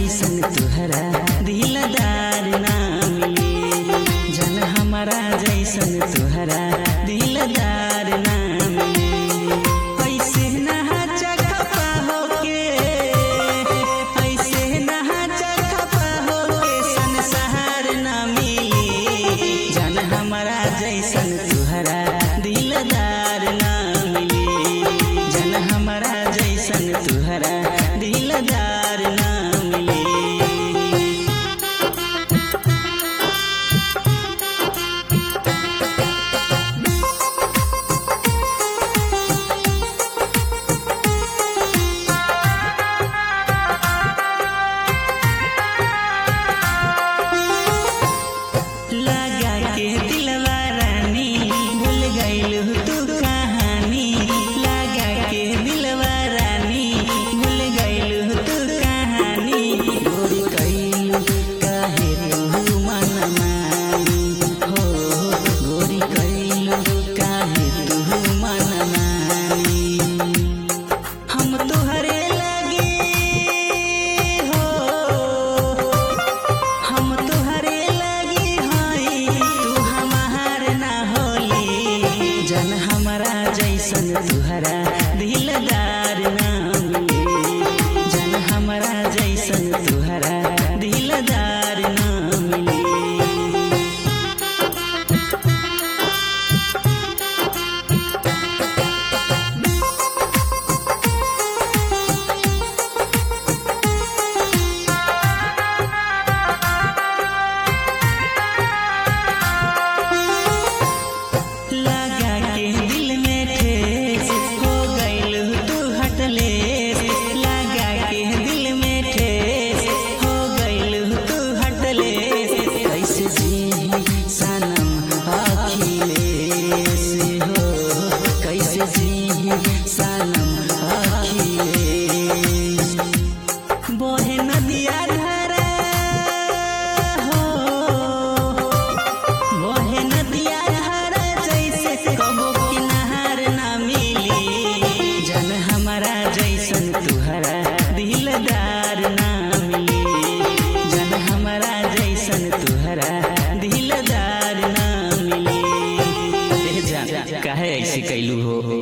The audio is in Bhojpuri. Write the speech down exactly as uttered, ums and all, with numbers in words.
जैसन तुहरा दिलदार ना मिले। जन हमारा जैसन तुहरा दिलदार ना मिले। ऐसे नहा चखपा होके ऐसे नहा चखपा होके संसार ना मिले। जन हमारा जैसन तुहरा दिलदार ना मिले। जन हमारा जैसन तुहरा दिलदार ना मिले। लगा के दिलवा रानी भूल गइलू तू कहानी। लगा के दिलवा रानी भूल गइलू तू कहानी। गोरी कइलू काहे तू मन मानी हो। गोरी कइलू काहे तू मन मानी। हम तुहरे लगे हो हम तुहरे लगे हई तू हमार ना होली। जन हमारा जैसन तुहरा दिलदार ना मिले। जन हमारा जैसन तुहरा दिलदार ना मिले। लगा के दिल में ठेस हो गइलू तू हटले। लगा के दिल में ठेस हो गइलू तू हटले। कैसे जी सनम अखिलेश हो। कैसे जी सनम अखिलेश। बोहे नदिया धारा हो बोहे नदिया धारा जैसे कबो किनार ना मिली। जन हमारा जैसन तुहरा दिलदार ना मिले। जन हमारा जैसन तुहरा दिलदार ना मिले। काहे ऐसे कैलू हो।